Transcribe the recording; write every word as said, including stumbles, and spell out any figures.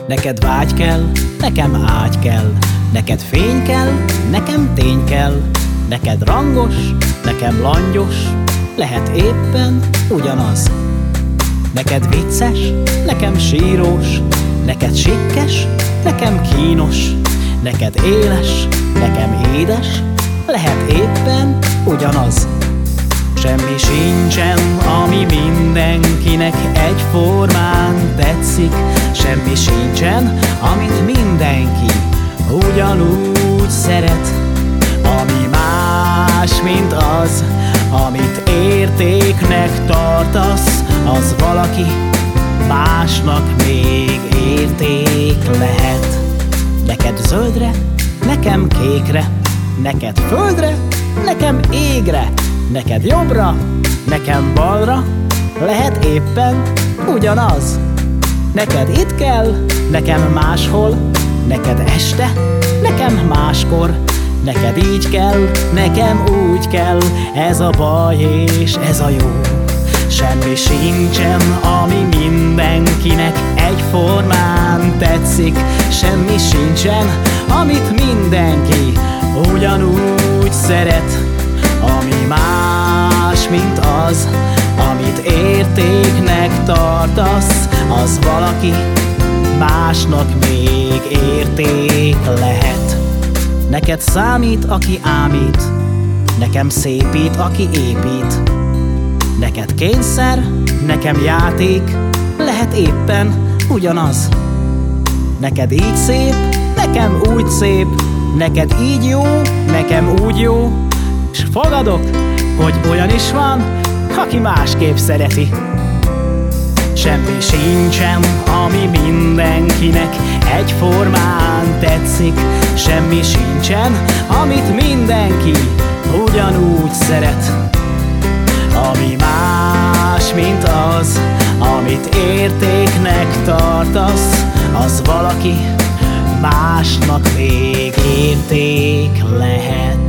Neked vágy kell, nekem ágy kell, neked fény kell, nekem tény kell, neked rangos, nekem langyos, lehet éppen ugyanaz. Neked vicces, nekem sírós, neked sikkes, nekem kínos, neked éles, nekem édes, lehet éppen ugyanaz. Semmi sincsen, ami mindenkinek egyformán tetszik, semmi sincsen, amit mindenki ugyanúgy szeret. Ami más, mint az, amit értéknek tartasz, az valaki másnak még érték lehet. Neked zöldre, nekem kékre, neked földre, nekem égre, neked jobbra, nekem balra, lehet éppen ugyanaz. Neked itt kell, nekem máshol, neked este, nekem máskor, neked így kell, nekem úgy kell, ez a baj és ez a jó. Semmi sincsen, ami mindenkinek egyformán tetszik, semmi sincsen, amit mindenki ugyanúgy szeret. Ami más, mint az, amit értéknek tartasz, az valaki másnak még érték lehet. Neked számít, aki ámít, nekem szépít, aki épít. Neked kényszer, nekem játék, lehet éppen ugyanaz. Neked így szép, nekem úgy szép, neked így jó, nekem úgy jó, s fogadok, hogy olyan is van, aki másképp szereti. Semmi sincsen, ami mindenkinek egyformán tetszik, semmi sincsen, amit mindenki ugyanúgy szeret. Ami más, mint az, amit értéknek tartasz, az valaki másnak még érték lehet.